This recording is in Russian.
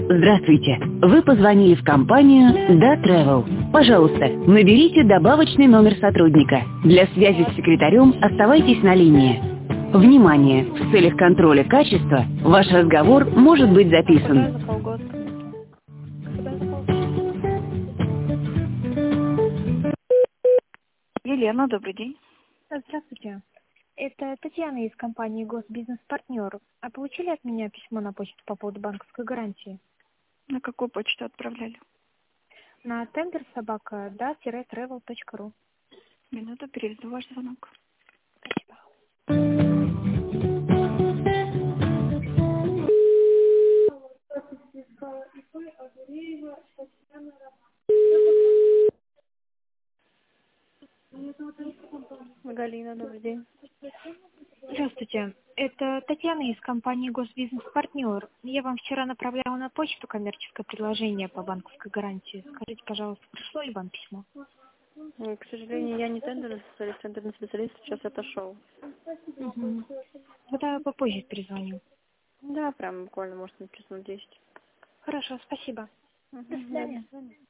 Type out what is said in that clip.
Здравствуйте. Вы позвонили в компанию «Да Travel». Пожалуйста, наберите добавочный номер сотрудника. Для связи с секретарем оставайтесь на линии. Внимание! В целях контроля качества ваш разговор может быть Куда записан. за полгода? Куда за полгода? Елена, добрый день. Здравствуйте. Это Татьяна из компании «Госбизнес-партнер». А получили от меня письмо на почту по поводу банковской гарантии? На какую почту отправляли? На tender-da-travel.ru. Минуту, переведу ваш звонок. Галина, добрый день. Здравствуйте. Это Татьяна из компании «Госбизнес-партнер». Я вам вчера направляла на почту коммерческое предложение по банковской гарантии. Скажите, пожалуйста, пришло ли вам письмо? К сожалению, я не тендерный специалист сейчас отошел. Угу. Тогда я попозже перезвоню. Да, прям буквально, может, на часов 10. Хорошо, спасибо. До свидания. До свидания.